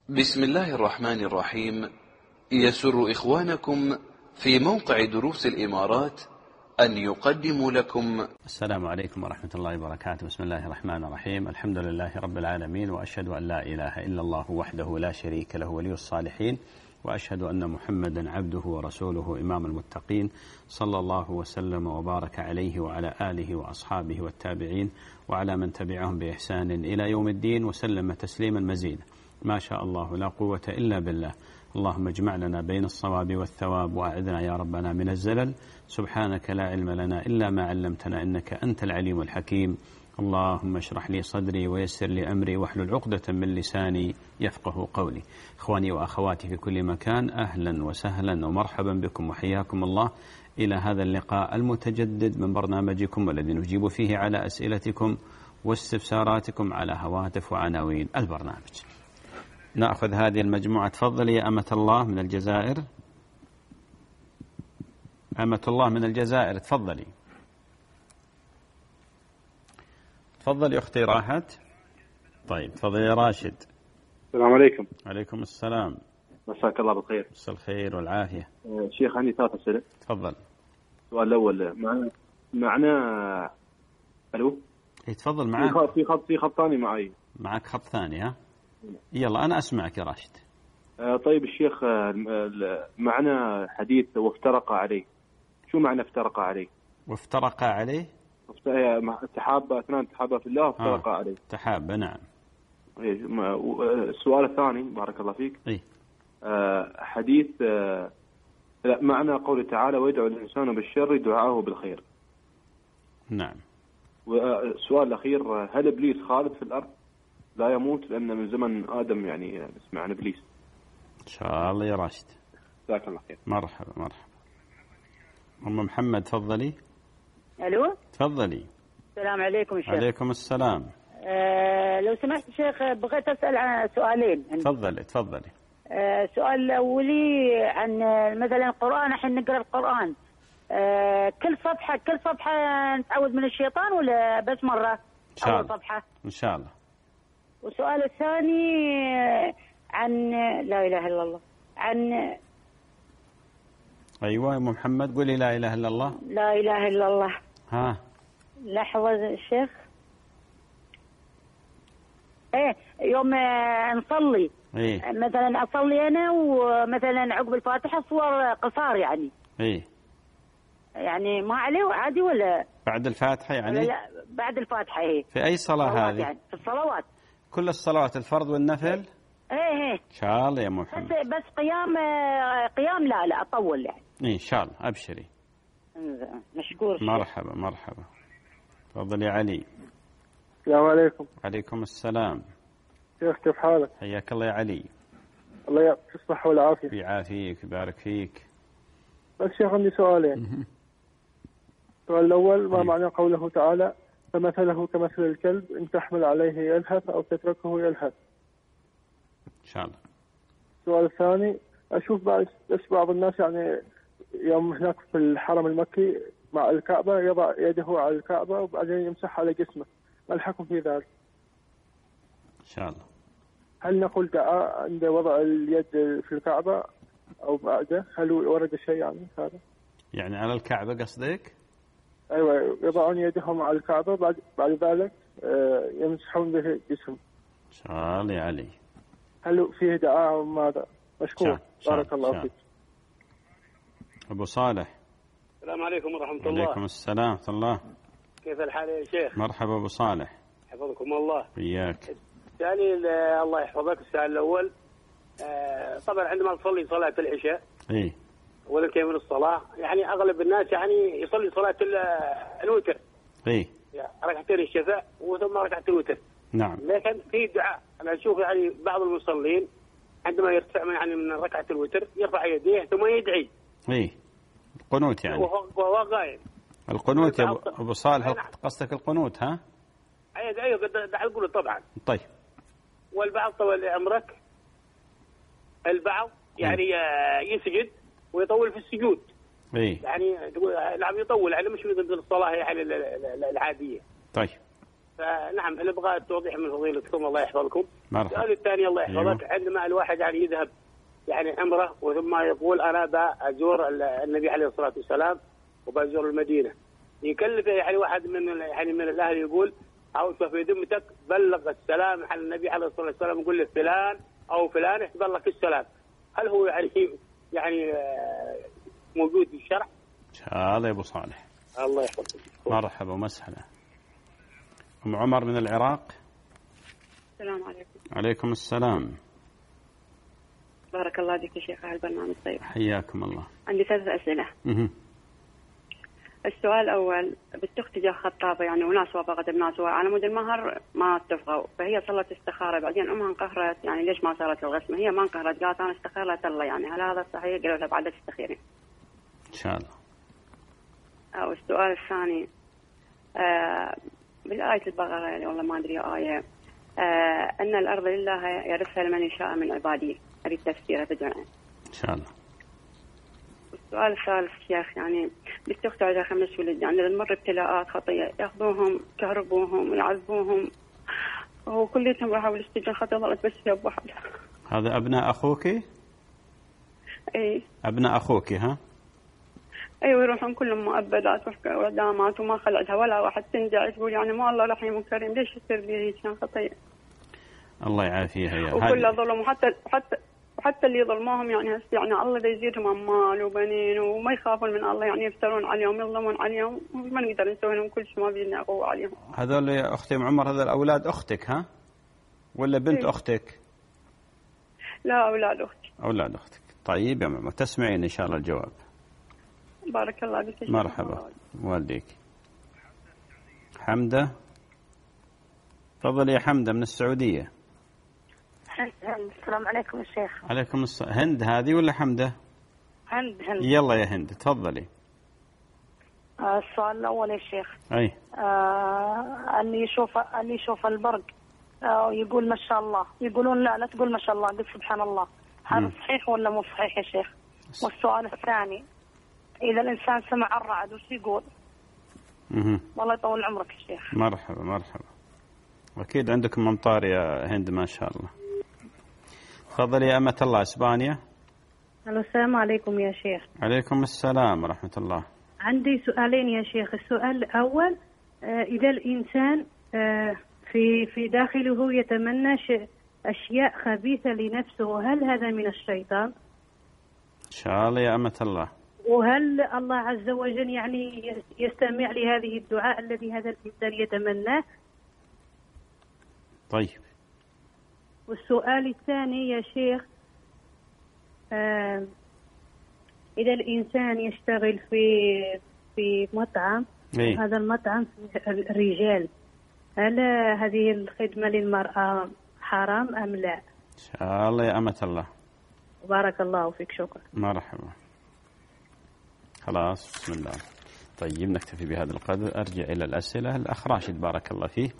بسم الله الرحمن الرحيم. يسر إخوانكم في موقع دروس الإمارات أن يقدموا لكم. السلام عليكم ورحمة الله وبركاته. بسم الله الرحمن الرحيم. الحمد لله رب العالمين، وأشهد أن لا إله إلا الله وحده لا شريك له ولي الصالحين، وأشهد أن محمدا عبده ورسوله إمام المتقين، صلى الله وسلم وبارك عليه وعلى آله وأصحابه والتابعين وعلى من تبعهم بإحسان إلى يوم الدين، وسلم تسليما مزيدا. ما شاء الله لا قوة إلا بالله. اللهم اجمع لنا بين الصواب والثواب، وأعذنا يا ربنا من الزلل. سبحانك لا علم لنا إلا ما علمتنا، إنك أنت العليم الحكيم. اللهم اشرح لي صدري ويسر لي أمري واحلل عقدة من لساني يفقه قولي. إخواني وأخواتي في كل مكان، أهلا وسهلا ومرحبا بكم وحياكم الله إلى هذا اللقاء المتجدد من برنامجكم، والذي نجيب فيه على أسئلتكم واستفساراتكم على هواتف وعناوين البرنامج. نأخذ هذه المجموعة. تفضلي يا أمة الله من الجزائر. أمة الله من الجزائر، تفضلي. تفضلي أختي راحت. طيب تفضلي يا راشد. السلام عليكم. عليكم السلام. مساك الله بالخير. مساء الخير والعافية. شيخ عندي 3 أسئلة. تفضل. السؤال الأول معنا ألو. تفضل. معك في خط ثاني معي. معك خط ثاني ها؟ يلا أنا أسمعك يا راشد. طيب الشيخ، معنا حديث وافترق عليه. شو معنى افترق عليه؟ وافترق عليه؟ تحابة اثنان، تحابة في الله وافترق عليه. تحابة، نعم. السؤال الثاني بارك الله فيك. حديث معنى قوله تعالى ويدعو الإنسان بالشر دعاءه بالخير. نعم. والسؤال الأخير، هل إبليس خالد في الأرض لا يموت؟ لأن من زمن آدم يعني نسمع عن إبليس. إن شاء الله يا راشد. جزاك الله خير. مرحبا مرحبا. أم محمد تفضلي. ألو. تفضلي. السلام عليكم شيخ. عليكم السلام. لو سمحت شيخ، بغيت أسأل عن سؤالين. تفضلي تفضلي. السؤال الأولي عن مثلا القرآن. الحين نقرأ القرآن، كل صفحة نتعوذ من الشيطان ولا بس مرة؟ إن شاء الله. أول صفحة إن شاء الله. والسؤال الثاني عن لا إله إلا الله. عن أيوة يا محمد قولي لا إله إلا الله. لا إله إلا الله. ها لحظة الشيخ. يوم نصلي، مثلا أصلي أنا ومثلا عقب الفاتحة صور قصار يعني ما عليه عادي ولا بعد الفاتحة يعني؟ لا بعد الفاتحة. في أي صلاة هذه؟ يعني في الصلوات كل الصلوات، الفرض والنفل؟ إن شاء الله يا محمد. بس قيام لا أطول يعني. إن شاء الله أبشري. مشكور. مرحبا مرحبا. تفضل يا علي. السلام عليكم. عليكم السلام. شيخ كيف حالك؟ حياك الله يا علي. الله يعطيك الصحة والعافية. يعافيك ويبارك فيك. بس شيخ عندي سؤالين. السؤال الأول، ما معنى قوله تعالى فمثله كمثل الكلب إن تحمل عليه يلهث أو تتركه يلهث؟ إن شاء الله. السؤال الثاني، أشوف بعض الناس يعني يوم هناك في الحرم المكي مع الكعبة يضع يده على الكعبة وبعدين يمسح على جسمه، ما الحكم في ذلك؟ إن شاء الله. هل نقول دعاء عند وضع اليد في الكعبة أو بعده؟ هل ورد شيء يعني هذا؟ يعني على الكعبة قصدك؟ أيوة، يضعون يدهم على الكعبة بعد ذلك يمسحون به الجسم. إن شاء الله يا علي. هل فيه دعاء أو ماذا؟ مشكور. بارك الله فيك. أبو صالح. السلام عليكم ورحمة الله. وعليكم السلام ورحمة الله. كيف الحال يا شيخ؟ مرحبا أبو صالح. حفظكم الله. وياك. الثاني الله يحفظك. السؤال الأول، طبعا عندما نصلي صلاة العشاء وننتهي من الصلاة، يعني أغلب الناس يعني يصلي صلاة الوتر. ركعتين الشفاء وثم ركعة الوتر. نعم. لكن في دعاء أنا أشوف يعني بعض المصلين عندما يرتفع من ركعة الوتر يرفع يديه ثم يدعي. القنوت يعني. وهو قائم. القنوت يا أبو صالح، قصدك القنوت ها؟ أيوة دعاء القنوت طبعا. طيب. والبعض طول عمرك، البعض يعني يسجد ويطول في السجود. يعني نعم يطول، يعني مش مثل الصلاة يعني العادية. طيب. فنعم نبغى التوضيح من فضيلتكم الله يحفظكم. السؤال الثاني الله يحفظك، عندما الواحد يعني يذهب يعني عمره وثم يقول أنا بأزور النبي عليه الصلاة والسلام وبأزور المدينة، يكلفه يعني واحد من الأهل يقول أو في ذمتك بلغ السلام على النبي عليه الصلاة والسلام، يقول له فلان أو فلانة تبلغ السلام، هل هو يعني موجود في الشرع؟ هذا يا أبو صالح. الله يحفظك. مرحبا ومسهلا. أم عمر من العراق. السلام عليكم. عليكم السلام. بارك الله فيك يا شيخ على البرنامج الطيب. حياكم الله. عندي 3 أسئلة. السؤال الأول، بنت أختي جا خطابة يعني وناس وافقت بناس على مود المهر ما اتفقوا، فهي صلت استخارة، بعدين أمها انقهرت يعني ليش ما صارت الغسمة، هي ما انقهرت قالت أنا استخرت الله، يعني هل هذا صحيح؟ قالوا لها بعد تستخيرين إن شاء الله. أو السؤال الثاني، بالآية البقرة يعني والله ما أدري آية، أن الأرض لله يرثها لمن يشاء من عباده، أريد تفسيرها بدون إن شاء الله. السؤال الثالث شيخ، يعني بنت أختي عندها 5 ولد، يعني تمر ابتلاءات خطية، ياخذوهم يهربوهم ويعذبوهم وكليتهم راحوا للسجن خطية، ظلت بس في واحد. هذا أبناء أخوك؟ إيه أبناء أخوك ها؟ أيوة يروحون كلهم مؤبدات وإعدامات وما خلعتها ولا واحد تنجع، تقول يعني ما الله رحيم وكريم ليش يصير لي هيك خطية؟ الله يعافيها يا وكل ظلم، وحتى اللي ظلموهم يعني هسه يعني الله دا يزيدهم أموال وبنين وما يخافون من الله، يعني يفترون عليهم يظلمون عليهم، ما نقدر نسوي لهم كل شيء، ما بيدنا قوة عليهم. هذول يا أختي أم عمر هذول أولاد أختك ها؟ ولا بنت أختك؟ لا أولاد أختي. أولاد أختك. طيب يا عمر تسمعين إن شاء الله الجواب. بارك الله فيك. مرحبا والديك. حمدة، تفضل يا حمدة من السعودية. السلام عليكم يا شيخ. عليكم السلام. هند هذه ولا حمدة؟ هند. يلا يا هند تفضلي. السؤال الأول يا شيخ. أي. اللي يشوف البرق يقول ما شاء الله، يقولون لا تقول ما شاء الله، قل سبحان الله، هذا صحيح ولا مو صحيح يا شيخ؟ والسؤال الثاني، إذا الإنسان سمع الرعد وش يقول؟ والله يطول عمرك يا شيخ. مرحبا مرحبا. أكيد عندكم أمطار يا هند ما شاء الله. تفضلي يا أمة الله إسبانيا. السلام عليكم يا شيخ. عليكم السلام ورحمة الله. عندي سؤالين يا شيخ. السؤال الأول، إذا الإنسان في داخله يتمنى أشياء خبيثة لنفسه، هل هذا من الشيطان؟ إن شاء الله يا أمة الله. وهل الله عز وجل يعني يستمع لهذه الدعاء الذي هذا الإنسان يتمناه؟ طيب. والسؤال الثاني يا شيخ، إذا الإنسان يشتغل في مطعم، هذا المطعم فيه الرجال، هل هذه الخدمة للمرأة حرام أم لا؟ إن شاء الله يا أمة الله. بارك الله فيك. شكرا. مرحبا. خلاص بسم الله. طيب نكتفي بهذا القدر. أرجع إلى الأسئلة. الأخ راشد بارك الله فيه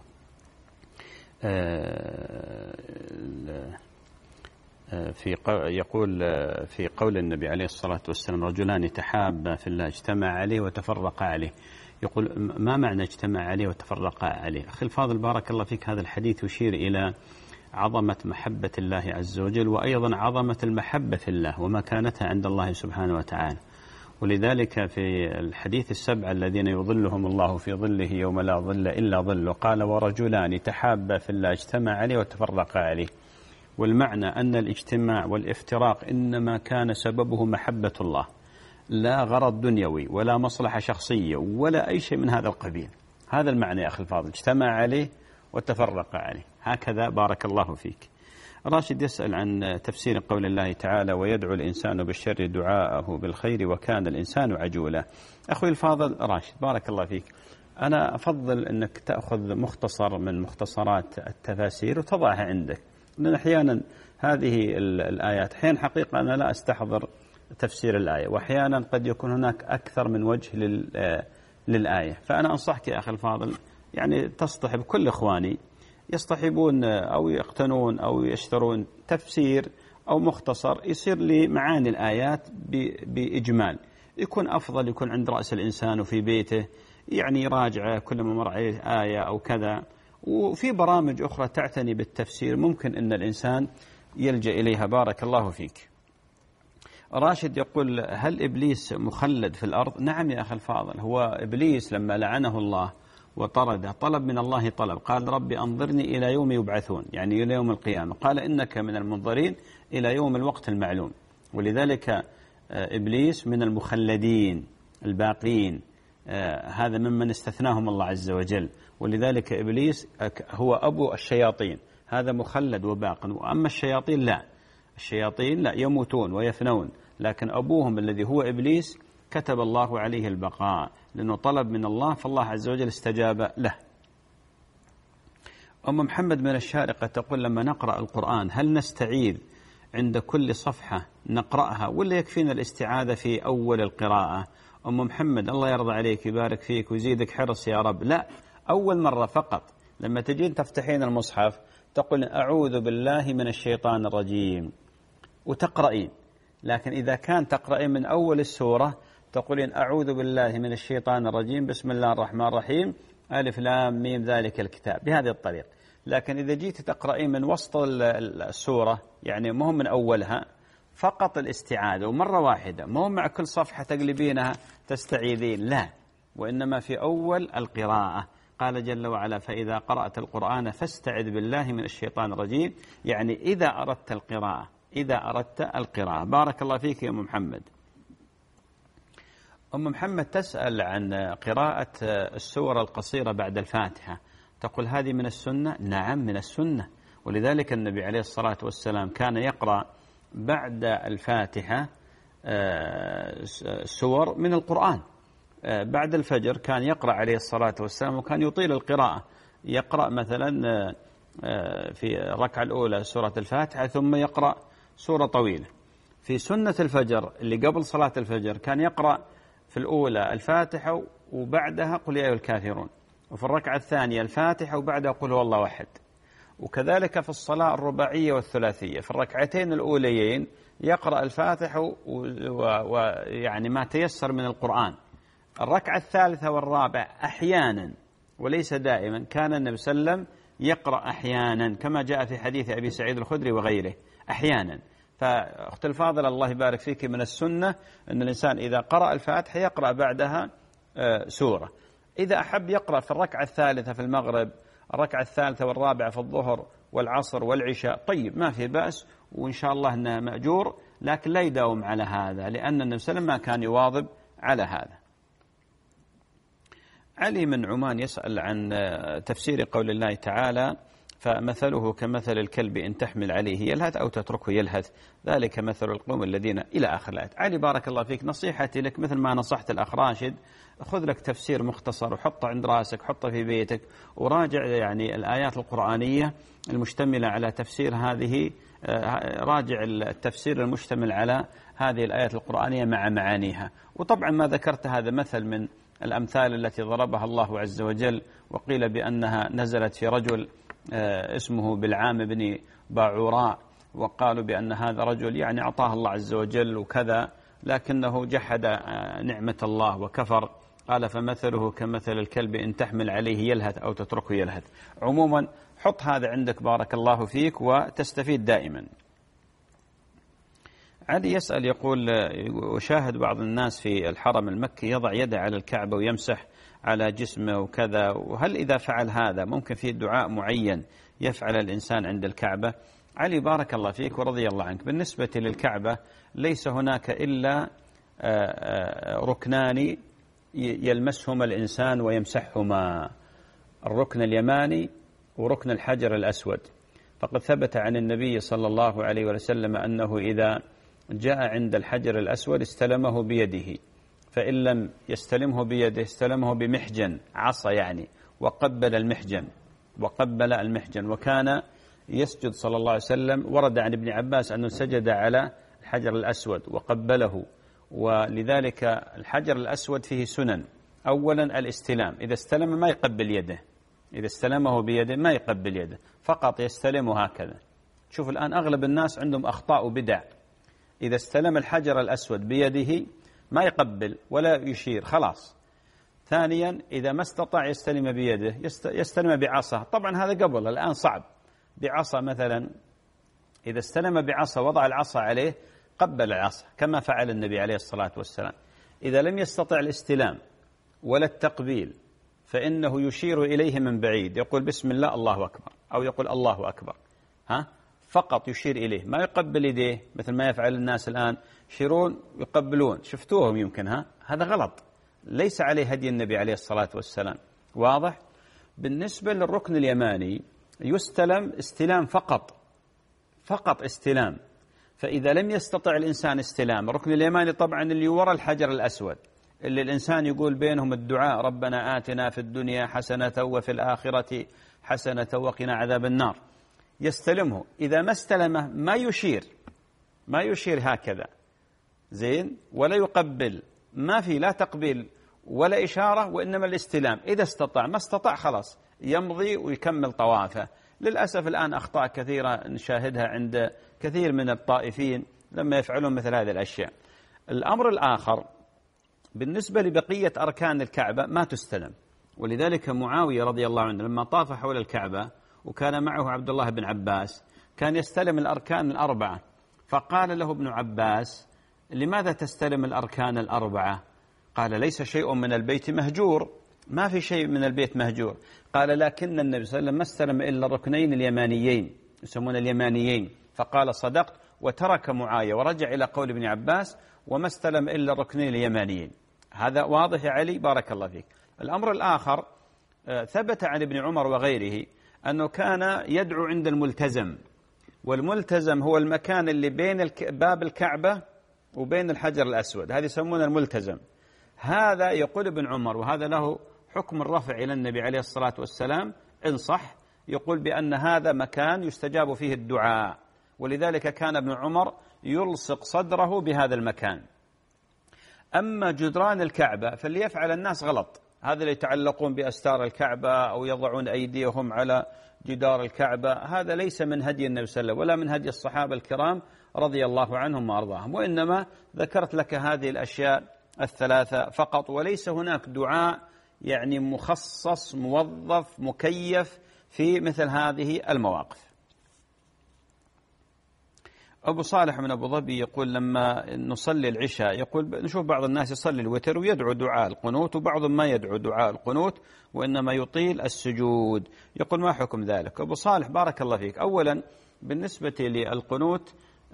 يقول في قول النبي عليه الصلاة والسلام رجلان تحابا في الله اجتمع عليه وتفرقا عليه، يقول ما معنى اجتمع عليه وتفرقا عليه؟ أخي الفاضل بارك الله فيك، هذا الحديث يشير إلى عظمة محبة الله عز وجل، وأيضا عظمة المحبة في الله ومكانتها عند الله سبحانه وتعالى. ولذلك في الحديث 7 الذين يظلهم الله في ظله يوم لا ظل إلا ظله، قال ورجلان تحابا في الله اجتمع عليه وتفرقا عليه. والمعنى أن الاجتماع والافتراق إنما كان سببه محبة الله، لا غرض دنيوي ولا مصلحة شخصية ولا أي شيء من هذا القبيل. هذا المعنى يا أخي الفاضل، اجتمع عليه وتفرق عليه. هكذا بارك الله فيك. راشد يسأل عن تفسير قول الله تعالى ويدعو الإنسان بالشر دعاءه بالخير وكان الإنسان عجولا. أخوي الفاضل راشد بارك الله فيك، أنا أفضل أنك تأخذ مختصر من مختصرات التفاسير وتضعها عندك، لأن أحيانا هذه الآيات أحيانا حقيقة أنا لا أستحضر تفسير الآية، وأحيانا قد يكون هناك أكثر من وجه للآية. فأنا أنصحك يا أخي الفاضل يعني تصطحب كل إخواني يصطحبون أو يقتنون أو يشترون تفسير أو مختصر يصير لمعاني الآيات بإجمال، يكون أفضل، يكون عند رأس الإنسان وفي بيته يعني يراجع كل ما مر عليه آية أو كذا، وفي برامج أخرى تعتني بالتفسير ممكن أن الإنسان يلجأ إليها. بارك الله فيك. راشد يقول: هل إبليس مخلد في الأرض؟ نعم يا أخي الفاضل، هو إبليس لما لعنه الله وطرده طلب من الله طلب، قال: ربي أنظرني إلى يوم يبعثون، يعني إلى يوم القيامة، قال: إنك من المنظرين إلى يوم الوقت المعلوم. ولذلك إبليس من المخلدين الباقين، هذا ممن استثناهم الله عز وجل. ولذلك إبليس هو أبو الشياطين، هذا مخلد وباق. وأما الشياطين لا، الشياطين لا، يموتون ويفنون، لكن أبوهم الذي هو إبليس كتب الله عليه البقاء لأنه طلب من الله، فالله عز وجل استجاب له. أم محمد من الشارقة تقول: لما نقرأ القرآن هل نستعيذ عند كل صفحة نقرأها ولا يكفينا الاستعاذة في أول القراءة؟ أم محمد الله يرضى عليك يبارك فيك ويزيدك حرص يا رب. لا، أول مرة فقط. لما تجين تفتحين المصحف تقول: أعوذ بالله من الشيطان الرجيم وتقرأين. لكن إذا كان تقرأين من أول السورة تقولين: أعوذ بالله من الشيطان الرجيم بسم الله الرحمن الرحيم ألف لام ميم ذلك الكتاب، بهذه الطريقة. لكن إذا جيت تقرأين من وسط السورة، يعني مو من أولها، فقط الاستعاذة ومرة واحدة، مو مع كل صفحة تقلبينها تستعيذين، لا، وإنما في أول القراءة. قال جل وعلا: فإذا قرأت القرآن فاستعذ بالله من الشيطان الرجيم، يعني إذا أردت القراءة، إذا أردت القراءة. بارك الله فيك يا أم محمد. أم محمد تسأل عن قراءة السور القصيرة بعد الفاتحة، تقول: هذه من السنة؟ نعم من السنة، ولذلك النبي عليه الصلاة والسلام كان يقرأ بعد الفاتحة سور من القرآن. بعد الفجر كان يقرأ عليه الصلاة والسلام وكان يطيل القراءة، يقرأ مثلا في الركعة الأولى سورة الفاتحة ثم يقرأ سورة طويلة. في سنة الفجر اللي قبل صلاة الفجر كان يقرأ في الأولى الفاتحة وبعدها قل يا أيها الكافرون، وفي الركعة الثانية الفاتحة وبعدها قل هو الله أحد. وكذلك في الصلاة الرباعية والثلاثية في الركعتين الأوليين يقرأ الفاتحة ويعني ما تيسر من القرآن. الركعة الثالثة والرابعة أحيانا وليس دائما كان النبي صلى الله عليه وسلم يقرأ أحيانا، كما جاء في حديث أبي سعيد الخدري وغيره أحيانا. فأخت الفاضل الله يبارك فيك، من السنة أن الإنسان إذا قرأ الفاتحة يقرأ بعدها سورة. إذا أحب يقرأ في الركعة الثالثة في المغرب، الركعة الثالثة والرابعة في الظهر والعصر والعشاء، طيب ما في بأس، وإن شاء الله أنه مأجور، لكن لا يداوم على هذا، لأن النبي صلى الله عليه وسلم ما كان يواظب على هذا. علي من عمان يسأل عن تفسير قول الله تعالى: فمثله كمثل الكلب إن تحمل عليه يلهث أو تتركه يلهث ذلك مثل القوم الذين إلى آخر الآيات. علي بارك الله فيك، نصيحتي لك مثل ما نصحت الأخ راشد، خذ لك تفسير مختصر وحطه عند راسك، حطه في بيتك، وراجع يعني الآيات القرآنية المشتملة على تفسير هذه، راجع التفسير المشتمل على هذه الآيات القرآنية مع معانيها. وطبعا ما ذكرت هذا مثل من الأمثال التي ضربها الله عز وجل، وقيل بأنها نزلت في رجل اسمه بالعام بن باعوراء، وقالوا بأن هذا رجل يعني أعطاه الله عز وجل وكذا، لكنه جحد نعمة الله وكفر. قال: فمثله كمثل الكلب إن تحمل عليه يلهث أو تتركه يلهث. عموما حط هذا عندك بارك الله فيك وتستفيد دائما. علي يسأل يقول: أشاهد بعض الناس في الحرم المكي يضع يده على الكعبة ويمسح على جسمه وكذا، وهل إذا فعل هذا ممكن في دعاء معين يفعل الإنسان عند الكعبة؟ علي بارك الله فيك ورضي الله عنك، بالنسبة للكعبة ليس هناك إلا ركنان يلمسهما الإنسان ويمسحهما، الركن اليماني وركن الحجر الأسود. فقد ثبت عن النبي صلى الله عليه وسلم أنه إذا جاء عند الحجر الأسود استلمه بيده، فإن لم يستلمه بيده استلمه بمحجن، عصا يعني، وقبل المحجن. وكان يسجد صلى الله عليه وسلم، ورد عن ابن عباس أنه سجد على الحجر الأسود وقبله. ولذلك الحجر الأسود فيه سنن. أولا الاستلام، إذا استلم ما يقبل يده، إذا استلمه بيده ما يقبل يده، فقط يستلمه هكذا. شوف الآن أغلب الناس عندهم أخطاء وبدع، إذا استلم الحجر الأسود بيده ما يقبل ولا يشير، خلاص. ثانيا إذا ما استطاع يستلم بيده يستلم بعصا. طبعا هذا قبل، الآن صعب. بعصا مثلا، إذا استلم بعصا وضع العصا عليه قبل العصا كما فعل النبي عليه الصلاة والسلام. إذا لم يستطع الاستلام ولا التقبيل فإنه يشير إليه من بعيد، يقول بسم الله الله أكبر، أو يقول الله أكبر، فقط يشير إليه، ما يقبل يديه مثل ما يفعل الناس الآن، يشيرون يقبلون، شفتوهم يمكن، هذا غلط، ليس عليه هدي النبي عليه الصلاة والسلام. واضح؟ بالنسبة للركن اليماني يستلم استلام فقط استلام. فإذا لم يستطع الإنسان استلام الركن اليماني، طبعا اللي وراء الحجر الأسود، اللي الإنسان يقول بينهم الدعاء ربنا آتنا في الدنيا حسنة وفي الآخرة حسنة وقنا عذاب النار، يستلمه. إذا ما استلمه ما يشير هكذا زين، ولا يقبل، ما في لا تقبيل ولا إشارة، وإنما الاستلام. إذا استطاع، ما استطاع خلاص يمضي ويكمل طوافه. للأسف الآن أخطاء كثيرة نشاهدها عند كثير من الطائفين لما يفعلون مثل هذه الأشياء. الأمر الآخر بالنسبة لبقية أركان الكعبة ما تستلم، ولذلك معاوية رضي الله عنه لما طاف حول الكعبة وكان معه عبد الله بن عباس كان يستلم الأركان الأربعة، فقال له ابن عباس لماذا تستلم الأركان الأربعة؟ قال ليس شيء من البيت مهجور، ما في شيء من البيت مهجور. قال لكن النبي صلى الله عليه وسلم ما استلم إلا الركنين اليمانيين، يسمون اليمانيين، فقال صدقت، وترك معاوية ورجع إلى قول ابن عباس وما استلم إلا الركنين اليمانيين. هذا واضح يا علي؟ بارك الله فيك. الأمر الآخر ثبت عن ابن عمر وغيره أنه كان يدعو عند الملتزم، والملتزم هو المكان اللي بين باب الكعبة وبين الحجر الأسود، هذا يسمونه الملتزم. هذا يقول ابن عمر، وهذا له حكم الرفع إلى النبي عليه الصلاة والسلام إن صح، يقول بأن هذا مكان يستجاب فيه الدعاء، ولذلك كان ابن عمر يلصق صدره بهذا المكان. أما جدران الكعبة فاللي يفعل الناس غلط، هذا اللي يتعلقون بأستار الكعبة أو يضعون أيديهم على جدار الكعبة، هذا ليس من هدي النبي صلى الله عليه وسلم ولا من هدي الصحابة الكرام رضي الله عنهم وأرضاهم، وإنما ذكرت لك هذه الأشياء الثلاثة فقط، وليس هناك دعاء يعني مخصص موظف مكيف في مثل هذه المواقف. أبو صالح من أبو ظبي يقول لما نصلي العشاء يقول نشوف بعض الناس يصلي الوتر ويدعو دعاء القنوت، وبعضهم ما يدعو دعاء القنوت وإنما يطيل السجود، يقول ما حكم ذلك؟ أبو صالح بارك الله فيك، أولا بالنسبة للقنوت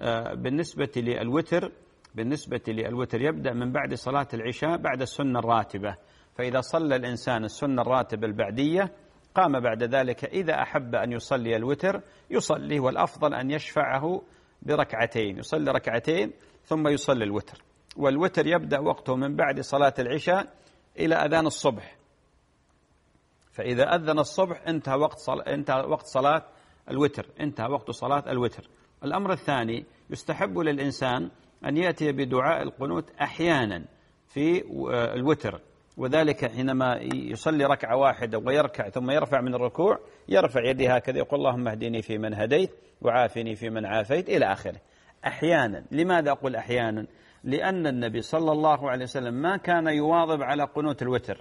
بالنسبة للوتر يبدأ من بعد صلاة العشاء بعد السنة الراتبة، فإذا صلى الإنسان السنة الراتبة البعدية قام بعد ذلك إذا أحب أن يصلي الوتر يصلي، والأفضل أن يشفعه بركعتين، يصلي ركعتين ثم يصلي الوتر، والوتر يبدأ وقته من بعد صلاة العشاء إلى أذان الصبح، فإذا أذن الصبح انتهى وقت صلاة الوتر، انتهى وقت صلاة الوتر. الأمر الثاني يستحب للإنسان أن يأتي بدعاء القنوت أحيانا في الوتر، وذلك حينما يصلي ركعة واحدة ويركع ثم يرفع من الركوع يرفع يديه هكذا يقول اللهم اهدني في من هديت وعافني في من عافيت إلى آخره. أحيانا. لماذا أقول أحيانا؟ لأن النبي صلى الله عليه وسلم ما كان يواظب على قنوت الوتر،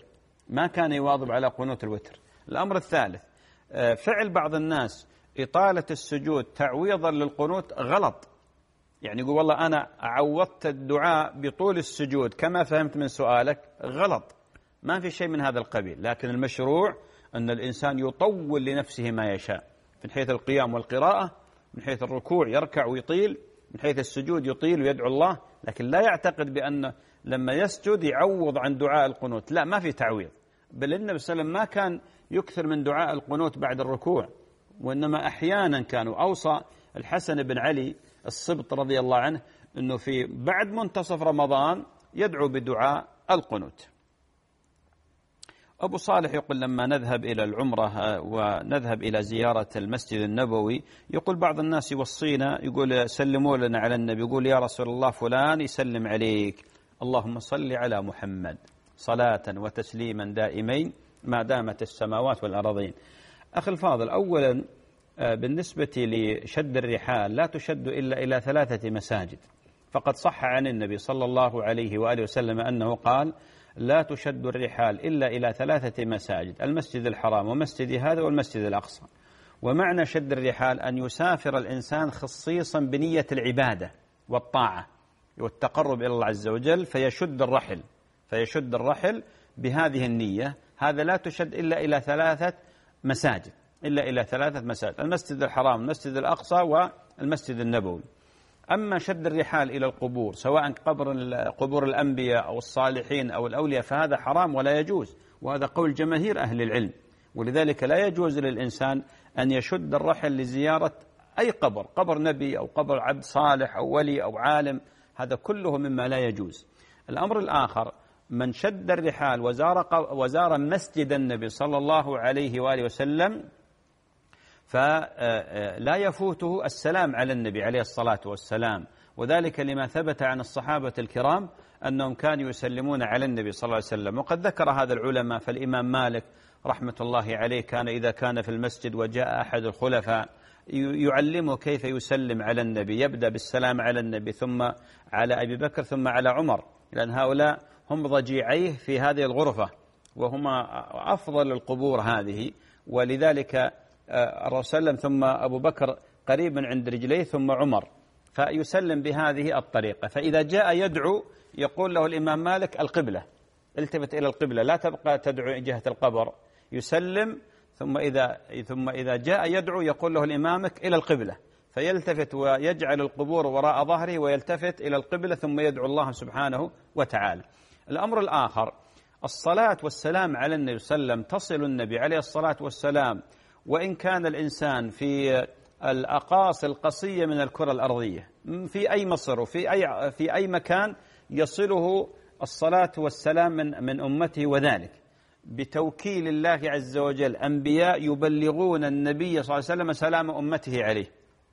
الأمر الثالث فعل بعض الناس إطالة السجود تعويضا للقنوت غلط، يعني يقول والله أنا عوضت الدعاء بطول السجود كما فهمت من سؤالك، غلط، ما في شيء من هذا القبيل، لكن المشروع أن الإنسان يطول لنفسه ما يشاء، من حيث القيام والقراءة، من حيث الركوع يركع ويطيل، من حيث السجود يطيل ويدعو الله، لكن لا يعتقد بأن لما يسجد يعوض عن دعاء القنوت، لا، ما في تعويض، بل النبي صلى الله عليه وسلم ما كان يكثر من دعاء القنوت بعد الركوع، وإنما أحيانا كانوا. أوصى الحسن بن علي الصبط رضي الله عنه أنه في بعد منتصف رمضان يدعو بدعاء القنوت. أبو صالح يقول لما نذهب إلى العمرة ونذهب إلى زيارة المسجد النبوي يقول بعض الناس يوصينا يقول سلموا لنا على النبي، يقول يا رسول الله فلان يسلم عليك، اللهم صل على محمد صلاة وتسليما دائمين ما دامت السماوات والأرضين. أخي الفاضل، أولا بالنسبة لشد الرحال لا تشد إلا إلى 3 مساجد، فقد صح عن النبي صلى الله عليه وآله وسلم أنه قال لا تشد الرحال إلا إلى 3 مساجد: المسجد الحرام ومسجد هذا والمسجد الأقصى. ومعنى شد الرحال أن يسافر الإنسان خصيصا بنية العبادة والطاعة والتقرب إلى الله عز وجل، فيشد الرحل بهذه النية. هذا لا تشد إلا إلى 3 مساجد، المسجد الحرام، المسجد الأقصى، والمسجد النبوي. أما شد الرحال إلى القبور، سواء قبور الأنبياء أو الصالحين أو الأولياء، فهذا حرام ولا يجوز، وهذا قول جماهير أهل العلم. ولذلك لا يجوز للإنسان أن يشد الرحل لزيارة أي قبر نبي أو قبر عبد صالح أو ولي أو عالم، هذا كله مما لا يجوز. الأمر الآخر: من شد الرحال وزار مسجد النبي صلى الله عليه وآله وسلم فلا يفوته السلام على النبي عليه الصلاة والسلام، وذلك لما ثبت عن الصحابة الكرام أنهم كانوا يسلمون على النبي صلى الله عليه وسلم. وقد ذكر هذا العلماء، فالإمام مالك رحمة الله عليه كان إذا كان في المسجد وجاء أحد الخلفاء يعلمه كيف يسلم على النبي، يبدأ بالسلام على النبي ثم على أبي بكر ثم على عمر، لأن هؤلاء هم ضجيعيه في هذه الغرفة وهما أفضل القبور هذه. ولذلك الرسول صلى الله عليه وسلم ثم أبو بكر قريب عند رجليه ثم عمر، فيسلم بهذه الطريقة. فإذا جاء يدعو يقول له الإمام مالك: القبلة، التفت إلى القبلة، لا تبقى تدعو جهة القبر. يسلم ثم إذا جاء يدعو يقول له الإمامك: إلى القبلة، فيلتفت ويجعل القبور وراء ظهره ويلتفت إلى القبلة ثم يدعو الله سبحانه وتعالى. الأمر الآخر: الصلاة والسلام على النبي صلى الله عليه وسلم تصل النبي عليه الصلاة والسلام وإن كان الإنسان في الأقاصي القصية من الكرة الأرضية، في أي مصر وفي أي مكان يصله الصلاة والسلام من أمته، وذلك بتوكيل الله عز وجل أنبياء يبلغون النبي صلى الله عليه وسلم سلام أمته عليه.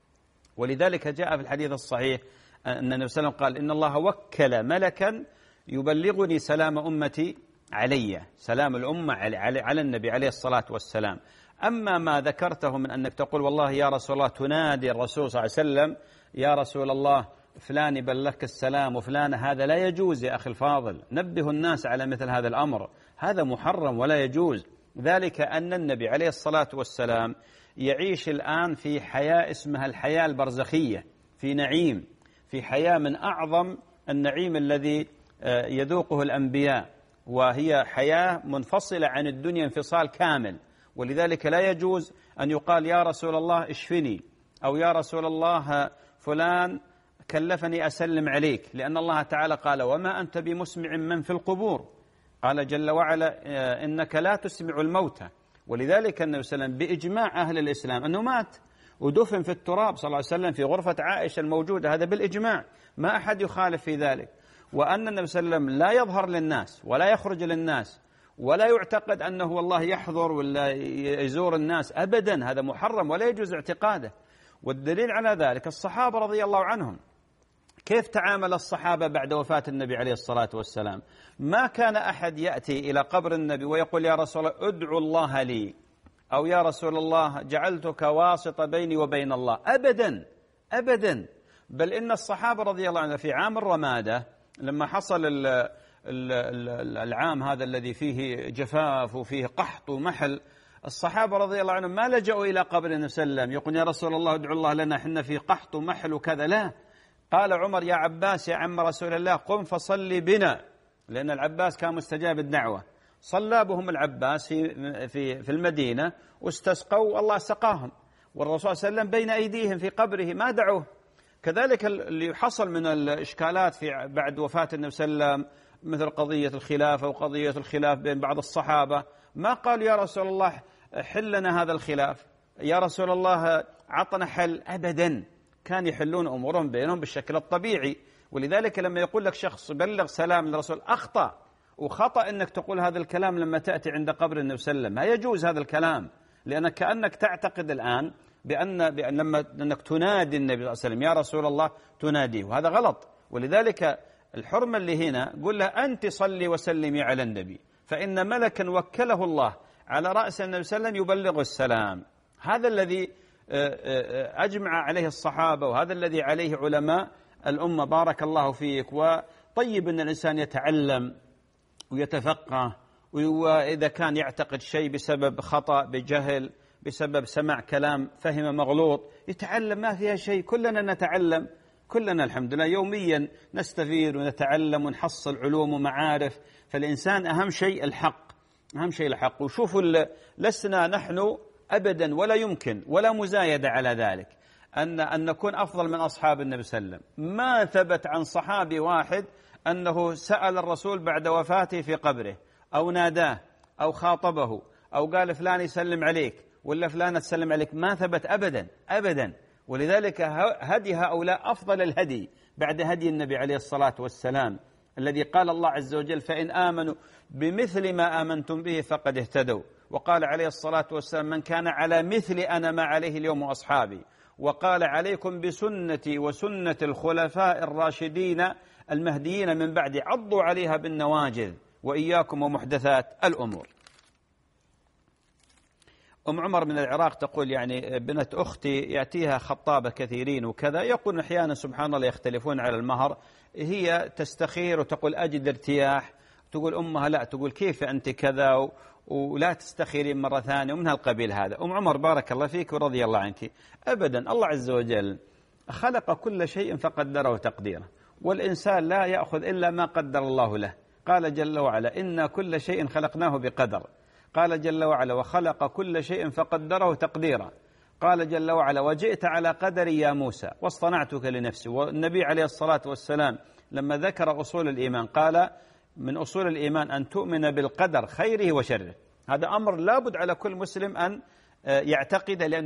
ولذلك جاء في الحديث الصحيح أن النبي صلى الله عليه وسلم قال: إن الله وكل ملكا يبلغني سلام أمتي علي، سلام الأمة على النبي عليه الصلاة والسلام. أما ما ذكرته من أنك تقول والله يا رسول الله، تنادي الرسول صلى الله عليه وسلم: يا رسول الله فلان يبلغك السلام وفلان، هذا لا يجوز يا أخي الفاضل، نبه الناس على مثل هذا الأمر، هذا محرم ولا يجوز. ذلك أن النبي عليه الصلاة والسلام يعيش الآن في حياة اسمها الحياة البرزخية، في نعيم، في حياة من أعظم النعيم الذي يذوقه الأنبياء، وهي حياة منفصلة عن الدنيا انفصال كامل. ولذلك لا يجوز أن يقال: يا رسول الله اشفني، أو يا رسول الله فلان كلفني أسلم عليك، لأن الله تعالى قال: وما أنت بمسمع من في القبور، قال جل وعلا: إنك لا تسمع الموتى. ولذلك النبي صلى الله عليه وسلم بإجماع أهل الإسلام أنه مات ودفن في التراب صلى الله عليه وسلم في غرفة عائشة الموجودة، هذا بالإجماع، ما أحد يخالف في ذلك. وأن النبي صلى الله عليه وسلم لا يظهر للناس ولا يخرج للناس ولا يعتقد أنه والله يحضر ولا يزور الناس أبدا، هذا محرم ولا يجوز اعتقاده. والدليل على ذلك الصحابة رضي الله عنهم، كيف تعامل الصحابة بعد وفاة النبي عليه الصلاة والسلام؟ ما كان أحد يأتي إلى قبر النبي ويقول: يا رسول الله ادعو الله لي، أو يا رسول الله جعلتك واسطة بيني وبين الله، أبدا أبدا. بل إن الصحابة رضي الله عنهم في عام الرمادة لما حصل العام هذا الذي فيه جفاف وفيه قحط ومحل، الصحابة رضي الله عنهم ما لجأوا إلى قبر النبي صلى الله عليه وسلم يقول: يا رسول الله ادعو الله لنا، حنا في قحط ومحل وكذا، لا. قال عمر: يا عباس يا عم رسول الله قم فصلي بنا، لأن العباس كان مستجاب الدعوة. صلى بهم العباس في المدينة واستسقوا، الله سقاهم، والرسول صلى الله عليه وسلم بين أيديهم في قبره ما دعوه. كذلك اللي حصل من الإشكالات في بعد وفاة النبي صلى الله عليه وسلم، مثل قضية الخلافة وقضية الخلاف بين بعض الصحابة، ما قال: يا رسول الله حل لنا هذا الخلاف، يا رسول الله عطنا حل، أبدا. كان يحلون أمورهم بينهم بالشكل الطبيعي. ولذلك لما يقول لك شخص بلغ سلام للرسول، أخطأ، وخطأ أنك تقول هذا الكلام لما تأتي عند قبر النبي صلى الله عليه وسلم، ما يجوز هذا الكلام، لأنك كأنك تعتقد الآن بأن لما أنك تنادي النبي صلى الله عليه وسلم يا رسول الله تناديه، وهذا غلط. ولذلك الحرمة اللي هنا قل له: أنت صلي وسلمي على النبي، فإن ملكا وكله الله على رأس النبي صلى الله عليه وسلم يبلغ السلام. هذا الذي أجمع عليه الصحابة، وهذا الذي عليه علماء الأمة. بارك الله فيك. وطيب أن الإنسان يتعلم ويتفقه، وإذا كان يعتقد شيء بسبب خطأ بجهل بسبب سمع كلام فهم مغلوط يتعلم، ما فيها شيء، كلنا نتعلم، كلنا الحمد لله يوميا نستفيد ونتعلم ونحصل علوم ومعارف. فالإنسان أهم شيء الحق، أهم شيء الحق. وشوفوا لسنا نحن أبدا ولا يمكن ولا مزايدة على ذلك أن نكون أفضل من أصحاب النبي صلى الله عليه وسلم. ما ثبت عن صحابي واحد أنه سأل الرسول بعد وفاته في قبره أو ناداه أو خاطبه أو قال فلان يسلم عليك ولا فلانة تسلم عليك، ما ثبت أبدا أبدا. ولذلك هدي هؤلاء أفضل الهدي بعد هدي النبي عليه الصلاة والسلام، الذي قال الله عز وجل فإن آمنوا بمثل ما آمنتم به فقد اهتدوا. وقال عليه الصلاة والسلام من كان على مثل أنا ما عليه اليوم وأصحابي. وقال عليكم بسنتي وسنة الخلفاء الراشدين المهديين من بعد عضوا عليها بالنواجذ وإياكم ومحدثات الأمور. أم عمر من العراق تقول يعني بنت أختي يأتيها خطابة كثيرين وكذا، يقول أحيانا سبحان الله يختلفون على المهر، هي تستخير وتقول أجد ارتياح، تقول أمها لا، تقول كيف أنت كذا ولا تستخيرين مرة ثانية ومن هالقبيل هذا. أم عمر بارك الله فيك ورضي الله عنك، أبدا الله عز وجل خلق كل شيء فقدره تقديره، والإنسان لا يأخذ إلا ما قدر الله له. قال جل وعلا إن كل شيء خلقناه بقدر. قال جل وعلا وخلق كل شيء فقدره تقديرا. قال جل وعلا وجئت على قدري يا موسى واصطنعتك لنفسي. والنبي عليه الصلاة والسلام لما ذكر أصول الإيمان قال من أصول الإيمان أن تؤمن بالقدر خيره وشره. هذا أمر لابد على كل مسلم أن يعتقد، لأنه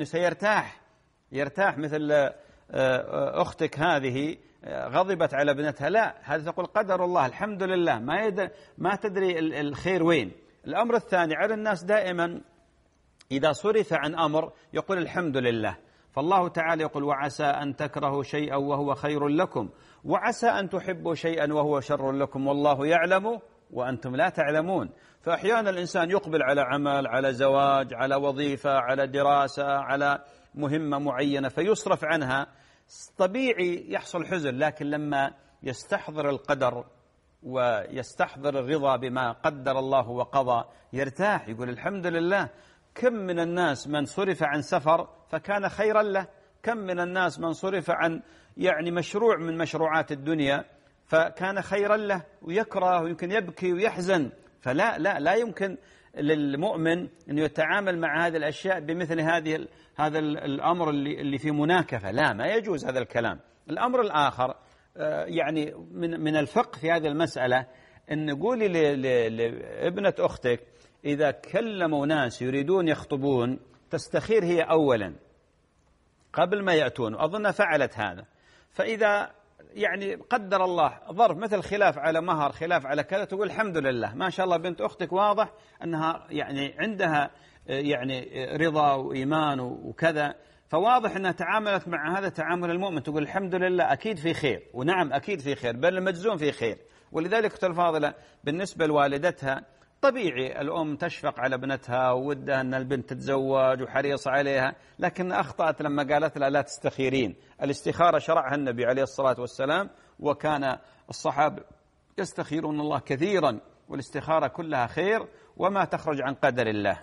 يرتاح مثل أختك هذه غضبت على ابنتها، لا، هذا تقول قدر الله الحمد لله، ما تدري الخير وين. الأمر الثاني على الناس دائما إذا صرف عن أمر يقول الحمد لله. فالله تعالى يقول وعسى أن تكرهوا شيئا وهو خير لكم وعسى أن تحبوا شيئا وهو شر لكم والله يعلم وأنتم لا تعلمون. فأحيانا الإنسان يقبل على عمل، على زواج، على وظيفة، على دراسة، على مهمة معينة فيصرف عنها، طبيعي يحصل حزن، لكن لما يستحضر القدر ويستحضر الرضا بما قدر الله وقضى يرتاح، يقول الحمد لله. كم من الناس من صرف عن سفر فكان خيرا له، كم من الناس من صرف عن يعني مشروع من مشروعات الدنيا فكان خيرا له، ويكره ويمكن يبكي ويحزن. لا يمكن للمؤمن أن يتعامل مع هذه الأشياء بمثل هذا الأمر اللي في مناكفة، لا، ما يجوز هذا الكلام. الأمر الآخر يعني من الفقه في هذه المسألة أن قولي لابنة أختك إذا كلموا ناس يريدون يخطبون تستخير هي أولا قبل ما يأتون، وأظن فعلت هذا. فإذا يعني قدر الله ظرف مثل خلاف على مهر، خلاف على كذا، تقول الحمد لله ما شاء الله بنت أختك واضح أنها يعني عندها يعني رضا وإيمان وكذا، فواضح أنها تعاملت مع هذا تعامل المؤمن، تقول الحمد لله أكيد في خير، ونعم أكيد في خير، بل المجزوم في خير. ولذلك أختي الفاضلة بالنسبة لوالدتها طبيعي الأم تشفق على ابنتها وودها أن البنت تتزوج وحريصة عليها، لكن أخطأت لما قالت لها لا تستخيرين. الاستخارة شرعها النبي عليه الصلاة والسلام، وكان الصحابة يستخيرون الله كثيرا، والاستخارة كلها خير وما تخرج عن قدر الله.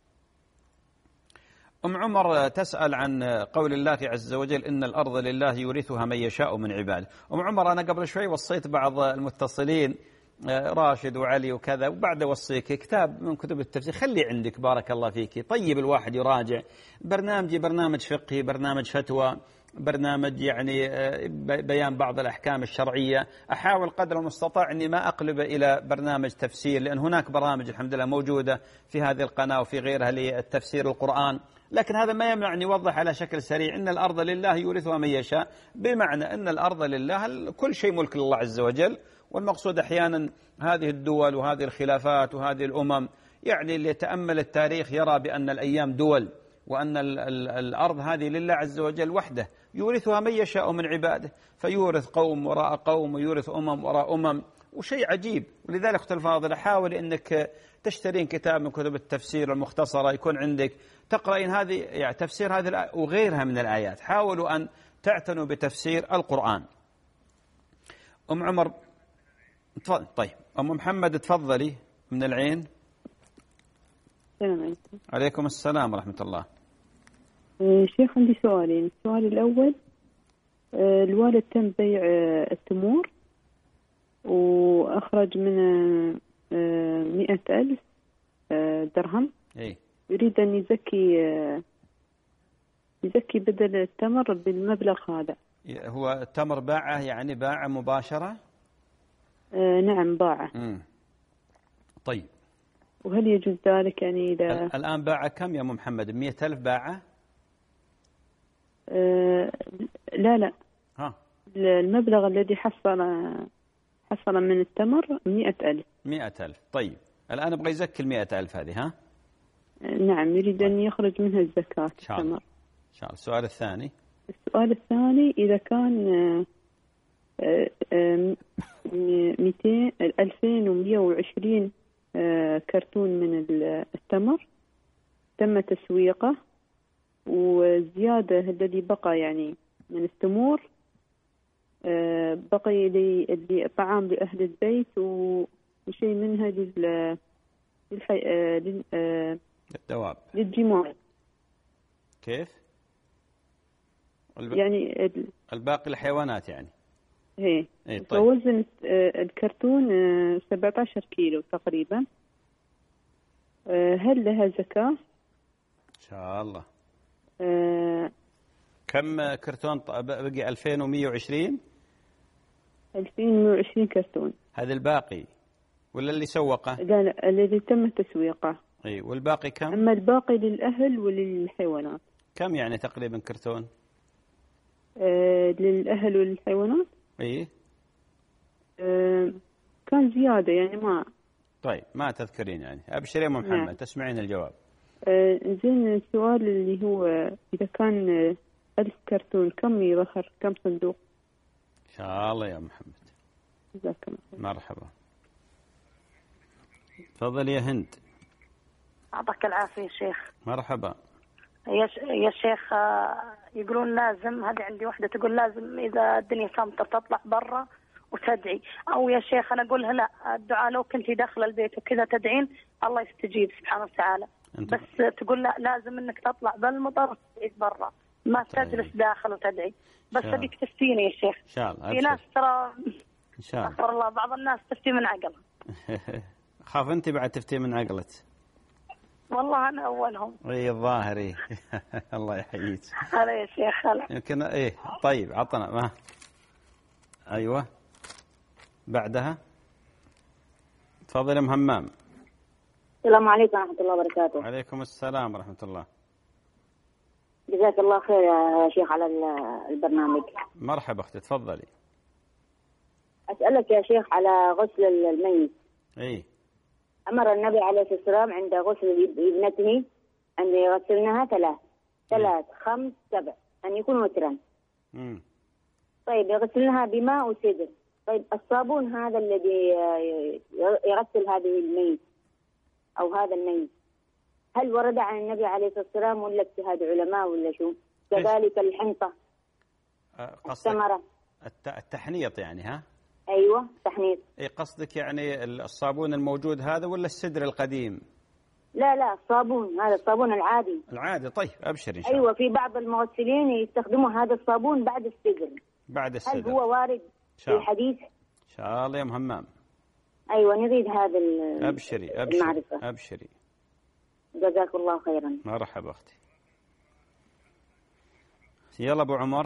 أم عمر تسأل عن قول الله عز وجل إن الأرض لله يورثها من يشاء من عباده. أم عمر أنا قبل شوي وصيت بعض المتصلين راشد وعلي وكذا، وبعد وصيك كتاب من كتب التفسير خلي عندك بارك الله فيك، طيب الواحد يراجع برنامج فقهي، برنامج فتوى، برنامج يعني بيان بعض الأحكام الشرعية. أحاول قدر المستطاع أني ما أقلب إلى برنامج تفسير، لأن هناك برامج الحمد لله موجودة في هذه القناة وفي غيرها للتفسير القرآن، لكن هذا ما يمنع أن يوضح على شكل سريع إن الأرض لله يورثها من يشاء، بمعنى أن الأرض لله، كل شيء ملك الله عز وجل. والمقصود أحيانا هذه الدول وهذه الخلافات وهذه الأمم، يعني اللي يتأمل التاريخ يرى بأن الأيام دول، وأن الأرض هذه لله عز وجل وحده يورثها من يشاء من عباده، فيورث قوم وراء قوم ويورث أمم وراء أمم، وشيء عجيب. ولذلك أختي الفاضلة حاول أنك تشترين كتاب من كتب التفسير المختصرة يكون عندك، تقرأين هذه يعني تفسير هذه الآية وغيرها من الآيات. حاولوا أن تعتنوا بتفسير القرآن. أم عمر تفضل. طيب أم محمد تفضلي من العين. السلام عليكم. عليكم السلام ورحمة الله. شيخ عندي سؤالين. السؤال الأول، الوالد تم بيع التمور وأخرج منه 100,000 درهم. يريد أن يزكي بدل التمر بالمبلغ هذا. هو التمر باعه يعني باعه مباشرة؟ نعم باعه. طيب وهل يجوز ذلك يعني إذا الآن باعه كم يا أم محمد؟ 100,000 باعه؟ لا ها. المبلغ الذي حصل من التمر 100,000. 100,000. طيب الآن أبغى يزكي 100,000 هذه. ها نعم يريد أن يخرج منها الزكاة التمر. إن شاء الله. السؤال الثاني. السؤال الثاني، إذا كان 2120 كرتون من التمر تم تسويقه، والزيادة الذي بقى يعني من التمور بقي طعام لأهل البيت وشيء منها للدواب للجماع. كيف؟ يعني الباقي الحيوانات يعني. هي. طيب. فوزن الكرتون 17 كيلو تقريبا، هل لها زكاة؟ إن شاء الله. كم كرتون بقي؟ 2120. 2120 كرتون. هذا الباقي ولا اللي سوقه؟ لا الذي تم تسويقه. والباقي كم؟ أما الباقي للأهل وللحيوانات. كم يعني تقريبا كرتون؟ للأهل والحيوانات. كان زيادة يعني ما. طيب ما تذكرين يعني. أبشر يا محمد. نعم. تسمعين الجواب. زين السؤال اللي هو إذا كان 1000 كرتون كم يظهر كم صندوق؟ إن شاء الله يا محمد. جزاك الله خير. مرحبا. تفضل يا هند. أعطاك العافية شيخ. مرحبا. يا شيخ يقولون لازم، هذه عندي واحدة تقول لازم إذا الدنيا صامتة تطلع برا وتدعي، أو يا شيخ أنا أقولها لا، الدعاء لو كنتي داخل البيت وكذا تدعين الله يستجيب سبحانه وتعالى، بس تقول لا لازم إنك تطلع بالمطر وتدعي برا، ما تجلس داخل وتدعي. بس أبيك تفتيني يا شيخ. إن شاء الله. في ناس ترى إن شاء الله. أخبر الله بعض الناس تفتي من عقلها. خاف أنت بعد تفتي من عقلك. والله أنا أولهم. الظاهر. الله يحييك. هلا يا شيخ. هلا. يمكن طيب عطنا ما. أيوة بعدها. تفضل يا همام. السلام عليكم ورحمة الله وبركاته. عليكم السلام ورحمة الله. جزاك الله خير يا شيخ على البرنامج. مرحبا أختي تفضلي. أسألك يا شيخ على غسل الميت. أمر النبي عليه الصلاة والسلام عند غسل ابنته أن يغسلنها 3 5 7 أن يكون وترا. طيب يغسلنها بماء وسدر. طيب الصابون هذا الذي يغسل هذه الميت أو هذا الميت هل ورد عن النبي عليه الصلاة والسلام ولا اجتهاد علماء ولا شو؟ كذلك الحنطة الثمرة التحنيط يعني. ها أيوة تحنيط. قصدك يعني الصابون الموجود هذا ولا السدر القديم؟ لا الصابون هذا الصابون العادي. طيب أبشر إن شاء الله. أيوة في بعض المغسلين يستخدموا هذا الصابون بعد السدر. هل هو وارد في الحديث؟ إن شاء الله يا همام. أيوة نريد هذا المعرفة. أبشري. جزاك الله خيرا. مرحبا أختي. يلا أبو عمر.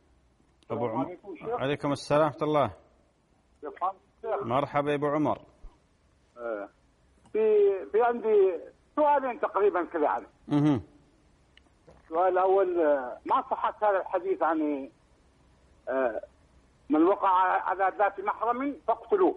عليكم السلام ورحمة الله. مرحبا يا أبو عمر. في عندي سؤالين تقريبا كذا يعني. السؤال الأول ما صحة هذا الحديث عن من وقع على ذات محرم فاقتلوه.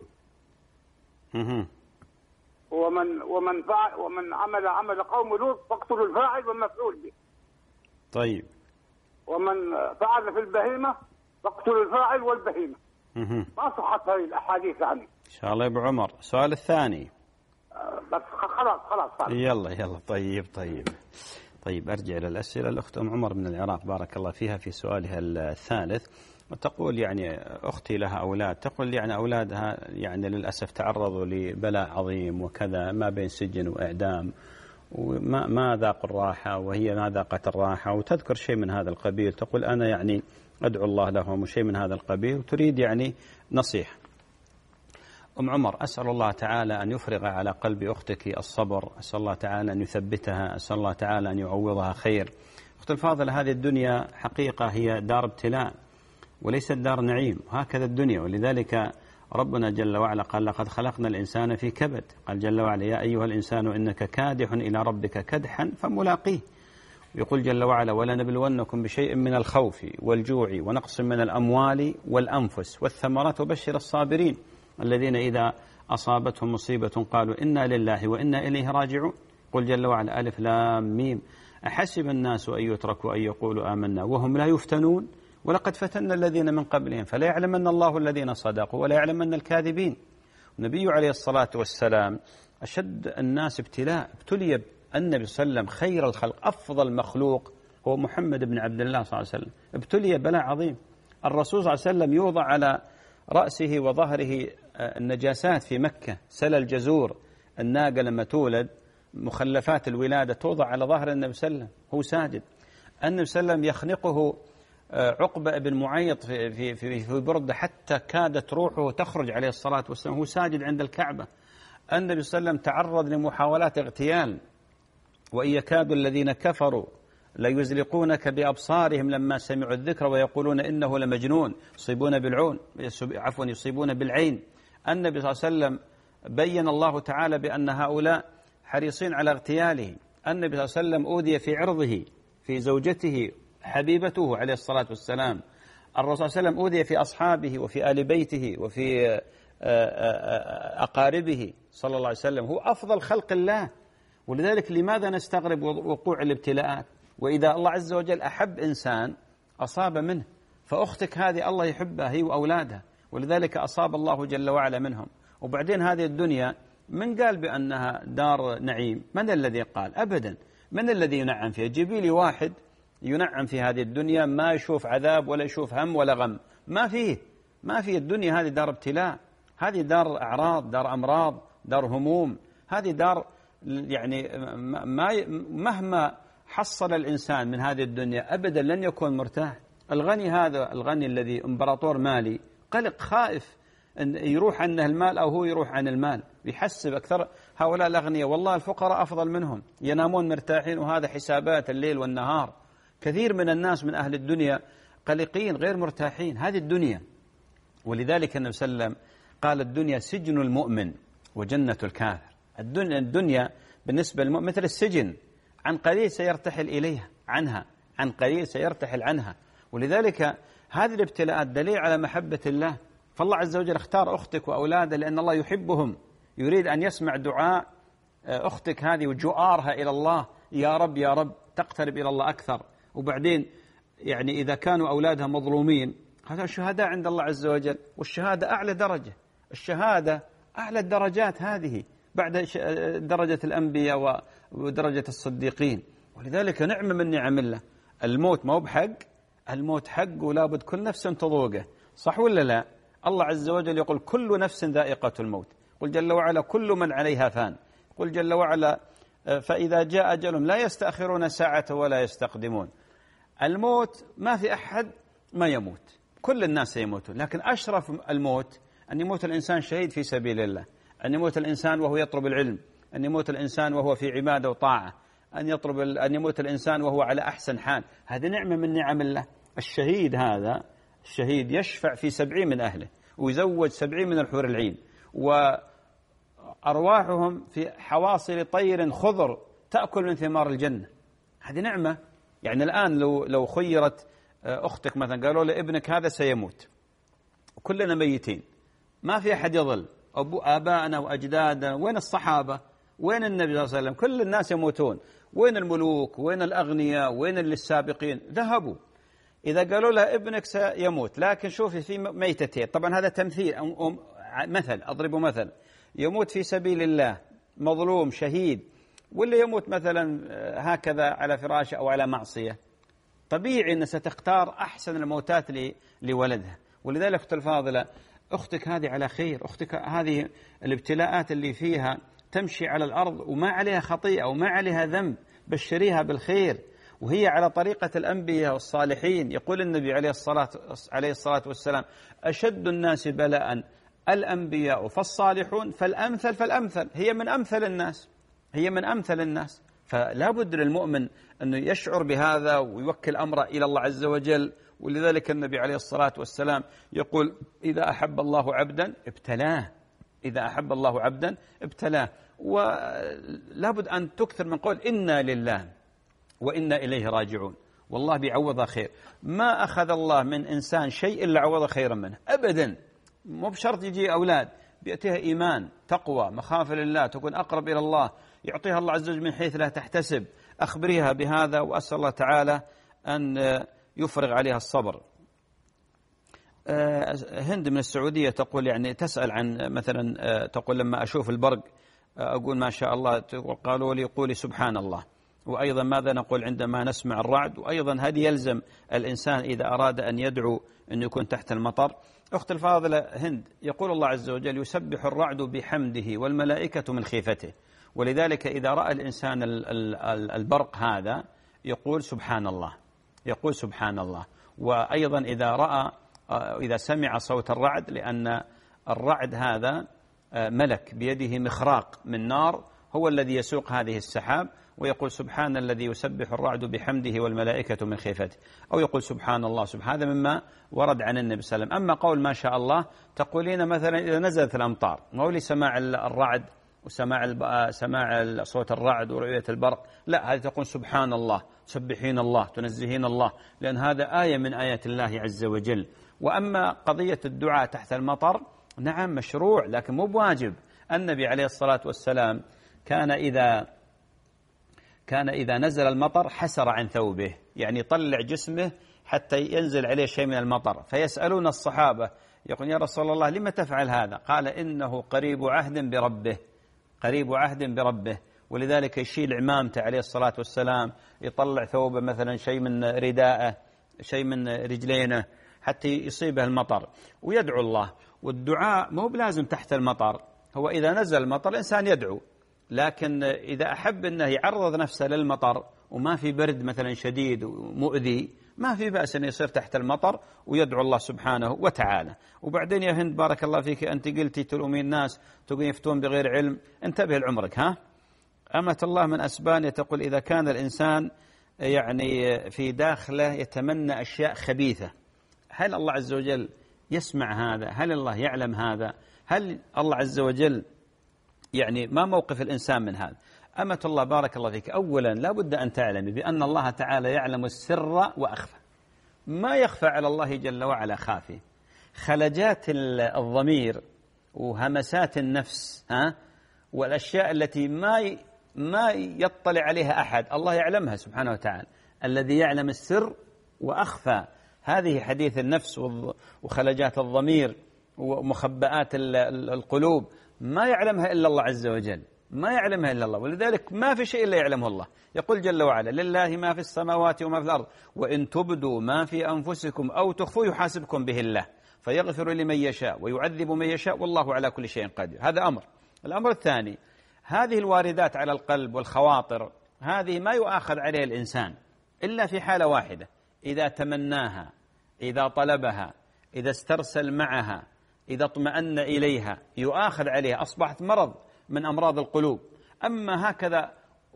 ومن عمل قوم لوط فاقتلوا الفاعل والمفعول به. طيب. ومن فعل في البهيمة فاقتلوا الفاعل والبهيمة. ما صحت هذه الأحاديث يعني. إن شاء الله يا أبو عمر. السؤال الثاني. بس خلاص. يلا طيب أرجع إلى الأسئلة. الأخت أم عمر من العراق بارك الله فيها في سؤالها الثالث. وتقول يعني أختي لها أولاد، تقول يعني أولادها يعني للأسف تعرضوا لبلاء عظيم وكذا، ما بين سجن وإعدام، وما ذاقوا الراحة وهي ما ذاقت الراحة، وتذكر شيء من هذا القبيل. تقول أنا يعني أدعو الله لهم وشيء من هذا القبيل، وتريد يعني نصيحة. أم عمر، أسأل الله تعالى أن يفرغ على قلب أختك الصبر، أسأل الله تعالى أن يثبتها، أسأل الله تعالى أن يعوضها خير. أخت الفاضلة، هذه الدنيا حقيقة هي دار ابتلاء وليست دار نعيم، هكذا الدنيا. ولذلك ربنا جل وعلا قال لقد خلقنا الإنسان في كبد، قال جل وعلا يا أيها الإنسان إنك كادح إلى ربك كدحا فملاقيه. يقول جل وعلا ولنبلونكم بشيء من الخوف والجوع ونقص من الأموال والأنفس والثمرات وبشر الصابرين الذين إذا أصابتهم مصيبة قالوا إنا لله وإنا إليه راجعون. قل جل وعلا ألف لام ميم أحسب الناس أن يتركوا أن يقولوا آمنا وهم لا يفتنون ولقد فتنا الذين من قبلهم فلا يعلمن الله الذين صدقوا ولا يعلمن الكاذبين. النبي عليه الصلاة والسلام أشد الناس ابتلاء، ابتلي النبي صلى الله عليه وسلم خير الخلق، أفضل مخلوق هو محمد بن عبد الله صلى الله عليه وسلم، ابتلي بلاء عظيم. الرسول صلى الله عليه وسلم يوضع على رأسه وظهره النجاسات في مكة، سل الجزور، الناقة لما تولد مخلفات الولادة توضع على ظهر النبي صلى الله عليه وسلم هو ساجد. النبي صلى الله عليه وسلم يخنقه عقبة بن معيط في بردة حتى كادت روحه تخرج عليه الصلاة والسلام هو ساجد عند الكعبة. النبي صلى الله عليه وسلم تعرض لمحاولات اغتيال، وإن يكاد الذين كفروا ليزلقونك بأبصارهم لما سمعوا الذكر ويقولون إنه لمجنون، يصيبون بالعين. النبي صلى الله عليه وسلم بين الله تعالى بأن هؤلاء حريصين على اغتياله. النبي صلى الله عليه وسلم أوذي في عرضه، في زوجته حبيبته عليه الصلاة والسلام. الرسول صلى الله عليه وسلم أوذي في أصحابه وفي آل بيته وفي أقاربه صلى الله عليه وسلم، هو أفضل خلق الله. ولذلك لماذا نستغرب وقوع الابتلاءات؟ وإذا الله عز وجل أحب إنسان أصاب منه، فأختك هذه الله يحبها هي وأولادها، ولذلك أصاب الله جل وعلا منهم. وبعدين هذه الدنيا من قال بأنها دار نعيم؟ من الذي قال؟ أبدا. من الذي ينعم فيها؟ جيبي لي واحد ينعم في هذه الدنيا ما يشوف عذاب ولا يشوف هم ولا غم، ما فيه. الدنيا هذه دار ابتلاء، هذه دار أعراض، دار أمراض، دار هموم، هذه دار يعني مهما حصل الإنسان من هذه الدنيا أبدا لن يكون مرتاح. الغني هذا الغني الذي إمبراطور مالي قلق خائف أن يروح عنه المال أو هو يروح عن المال، بيحسب أكثر هؤلاء الأغنياء والله الفقراء أفضل منهم، ينامون مرتاحين وهذا حسابات الليل والنهار. كثير من الناس من أهل الدنيا قلقين غير مرتاحين، هذه الدنيا. ولذلك النبي صلى الله عليه وسلم قال الدنيا سجن المؤمن وجنة الكافر. الدنيا بالنسبة للمؤمن مثل السجن، عن قليل سيرتحل إليها عن قليل سيرتحل عنها. ولذلك هذه الابتلاءات دليل على محبة الله. فالله عز وجل اختار أختك وأولادها لأن الله يحبهم، يريد أن يسمع دعاء أختك هذه وجؤارها إلى الله، يا رب يا رب، تقترب إلى الله أكثر. وبعدين يعني إذا كانوا أولادها مظلومين هذا شهداء عند الله عز وجل، والشهادة أعلى درجة، الشهادة أعلى الدرجات هذه بعد درجة الأنبياء ودرجة الصديقين. ولذلك نعمة من نعم الله. الموت ما هو بحق، الموت حق ولا بد كل نفس تذوقه، صح ولا لا؟ الله عز وجل يقول كل نفس ذائقة الموت، قل جل وعلا كل من عليها فان، قل جل وعلا فإذا جاء أجلهم لا يستأخرون ساعة ولا يستقدمون. الموت ما في أحد ما يموت، كل الناس يموتون، لكن أشرف الموت أن يموت الإنسان شهيد في سبيل الله، أن يموت الإنسان وهو يطلب العلم، أن يموت الإنسان وهو في عبادة وطاعة، أن يموت الإنسان وهو على أحسن حال. هذه نعمة من نعم الله. الشهيد هذا الشهيد يشفع في 70 من أهله ويزوج 70 من الحور العين، وأرواحهم في حواصل طير خضر تأكل من ثمار الجنة. هذه نعمة. يعني الآن لو خيرت أختك مثلا قالوا لابنك هذا سيموت، كلنا ميتين، ما في أحد يظل، آباءنا وأجدادنا، وين الصحابة؟ وين النبي صلى الله عليه وسلم؟ كل الناس يموتون، وين الملوك؟ وين الأغنياء؟ وين السابقين؟ ذهبوا. إذا قالوا له ابنك سيموت، لكن شوفي في ميتتين، طبعا هذا تمثيل مثل، أضرب مثل، يموت في سبيل الله مظلوم شهيد، واللي يموت مثلا هكذا على فراشه أو على معصية. طبيعي أن ستختار أحسن الموتات لولدها. ولذلك أختي الفاضلة، أختك هذه على خير، أختك هذه الابتلاءات اللي فيها تمشي على الأرض وما عليها خطيئة وما عليها ذنب، بشريها بالخير، وهي على طريقة الأنبياء والصالحين. يقول النبي عليه الصلاة والسلام: أشد الناس بلاء الأنبياء فالصالحون فالأمثل فالأمثل. هي من أمثل الناس، هي من أمثل الناس. فلا بد للمؤمن أنه يشعر بهذا ويوكل أمره إلى الله عز وجل. ولذلك النبي عليه الصلاة والسلام يقول: إذا أحب الله عبدا ابتلاه، إذا أحب الله عبدا ابتلاه. ولا بد أن تكثر من قول إنا لله وإنا إليه راجعون، والله بيعوضها خير. ما أخذ الله من إنسان شيء إلا عوضه خيرا منه أبدا. مو بشرط يجي أولاد، بيأتيها إيمان، تقوى، مخافة لله، تكون أقرب إلى الله، يعطيها الله عز وجل من حيث لا تحتسب. أخبريها بهذا، وأسأل الله تعالى أن يفرغ عليها الصبر. هند من السعودية تقول، يعني تسأل عن مثلا، تقول: لما أشوف البرق أقول ما شاء الله، قالوا لي قولي سبحان الله. وأيضا ماذا نقول عندما نسمع الرعد؟ وأيضا هل يلزم الإنسان إذا أراد أن يدعو أن يكون تحت المطر؟ أخت الفاضلة هند، يقول الله عز وجل: يسبح الرعد بحمده والملائكة من خيفته. ولذلك إذا رأى الإنسان البرق هذا يقول سبحان الله، يقول سبحان الله. وأيضا إذا سمع صوت الرعد، لأن الرعد هذا ملك بيده مخراق من نار هو الذي يسوق هذه السحاب، ويقول: سبحان الذي يسبح الرعد بحمده والملائكة من خيفته، أو يقول سبحان الله. هذا مما ورد عن النبي صلى الله عليه وسلم. أما قول ما شاء الله، تقولين مثلا إذا نزلت الأمطار، ما هو لسماع الرعد وسماع صوت الرعد ورؤية البرق، لا، هذه تقول سبحان الله، تسبحين الله، تنزهين الله، لأن هذا آية من آيات الله عز وجل. وأما قضية الدعاء تحت المطر، نعم مشروع، لكن مو بواجب. النبي عليه الصلاة والسلام كان إذا نزل المطر حسر عن ثوبه، يعني يطلع جسمه حتى ينزل عليه شيء من المطر. فيسألون الصحابة، يقول: يا رسول الله لما تفعل هذا؟ قال: إنه قريب عهد بربه، قريب عهد بربه. ولذلك يشيل عمامته عليه الصلاة والسلام، يطلع ثوبه مثلا شيء من رداءه، شيء من رجلينه، حتى يصيبه المطر، ويدعو الله. والدعاء مو بلازم تحت المطر، هو إذا نزل المطر الإنسان يدعو، لكن إذا أحب أنه يعرض نفسه للمطر وما في برد مثلا شديد ومؤذي، ما في بأس أن يصير تحت المطر ويدعو الله سبحانه وتعالى. وبعدين يا هند بارك الله فيك، أنت قلتي تلومين الناس تقول يفتون بغير علم، انتبه لعمرك. أمة الله من أسبانيا تقول: إذا كان الإنسان يعني في داخله يتمنى أشياء خبيثة، هل الله عز وجل يسمع هذا؟ هل الله يعلم هذا؟ هل الله عز وجل يعني ما موقف الإنسان من هذا؟ أمة الله بارك الله فيك، أولا لا بد أن تعلمي بأن الله تعالى يعلم السر وأخفى، ما يخفى على الله جل وعلا خافي. خلجات الضمير وهمسات النفس والأشياء التي ما يطلع عليها أحد، الله يعلمها سبحانه وتعالى. الذي يعلم السر وأخفى، هذه حديث النفس وخلجات الضمير ومخبئات القلوب، ما يعلمها إلا الله عز وجل، ما يعلمها إلا الله. ولذلك ما في شيء إلا يعلمه الله. يقول جل وعلا: لله ما في السماوات وما في الأرض وإن تبدوا ما في أنفسكم أو تخفوا يحاسبكم به الله فيغفر لمن يشاء ويعذب من يشاء والله على كل شيء قدير. هذا أمر. الأمر الثاني، هذه الواردات على القلب والخواطر، هذه ما يؤاخذ عليها الإنسان إلا في حالة واحدة: إذا تمناها، إذا طلبها، إذا استرسل معها، إذا اطمأن إليها، يؤاخذ عليها، أصبحت مرض من أمراض القلوب. أما هكذا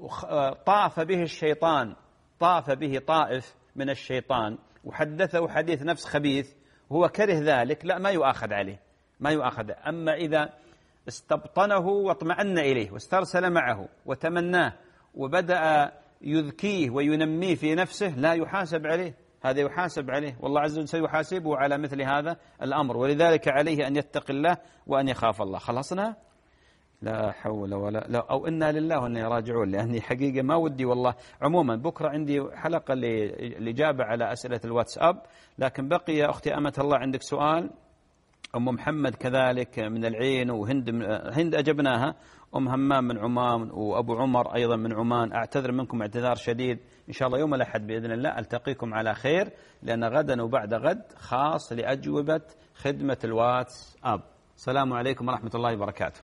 طاف به الشيطان، طاف به طائف من الشيطان وحدثه حديث نفس خبيث هو كره ذلك، لا، ما يؤاخذ عليه، ما يؤاخذ. أما إذا استبطنه واطمأن إليه واسترسل معه وتمناه وبدأ يذكيه وينميه في نفسه، لا يحاسب عليه، هذا يحاسب عليه، والله عز وجل سيحاسبه على مثل هذا الأمر. ولذلك عليه أن يتقي الله وأن يخاف الله. خلصنا؟ لا حول ولا لا، أو إنا لله وإنا راجعون، لأني حقيقة ما ودي والله. عموما بكرة عندي حلقة للإجابة على أسئلة الواتساب، لكن بقي يا أختي أمة الله عندك سؤال أم محمد كذلك من العين، وهند هند أجبناها. أم همام من عمان، وأبو عمر أيضا من عمان. أعتذر منكم اعتذار شديد. إن شاء الله يوم الأحد بإذن الله ألتقيكم على خير، لأن غدا وبعد غد خاص لأجوبة خدمة الواتس أب. السلام عليكم ورحمة الله وبركاته.